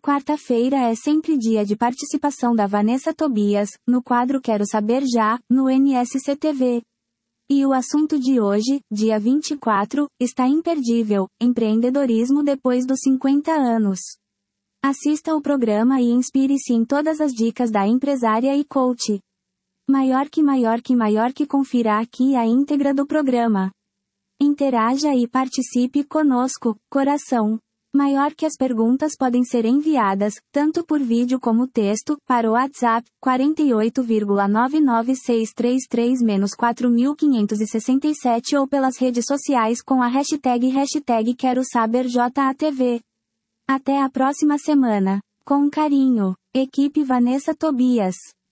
Quarta-feira é sempre dia de participação da Vanessa Tobias, no quadro Quero Saber Já, no NSC-TV. E o assunto de hoje, dia 24, está imperdível: empreendedorismo depois dos 50 anos. Assista o programa e inspire-se em todas as dicas da empresária e coach. Maior que, confira aqui a íntegra do programa. Interaja e participe conosco, coração. Maior que as perguntas podem ser enviadas, tanto por vídeo como texto, para o WhatsApp, 48,99633-4567 ou pelas redes sociais com a hashtag Quero Saber JATV. Até a próxima semana. Com carinho, equipe Vanessa Tobias.